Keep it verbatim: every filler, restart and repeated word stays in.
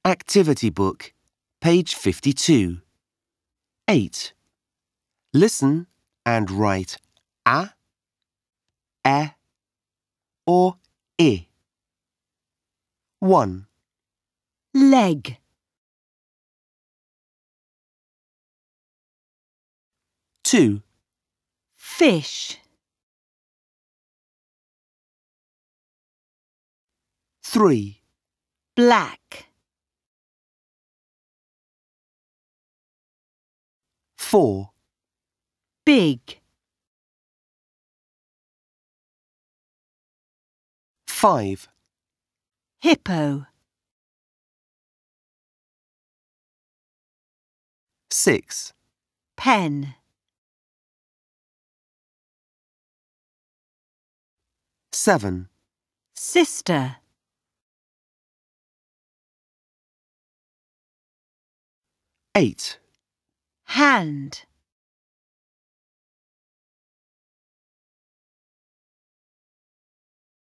Activity book, page fifty-two. eight. Listen and write a, e or I. one. Leg. two. Fish. three. Black. four. Big. five. Hippo. six. Pen. seven. Sister. eight. Hand.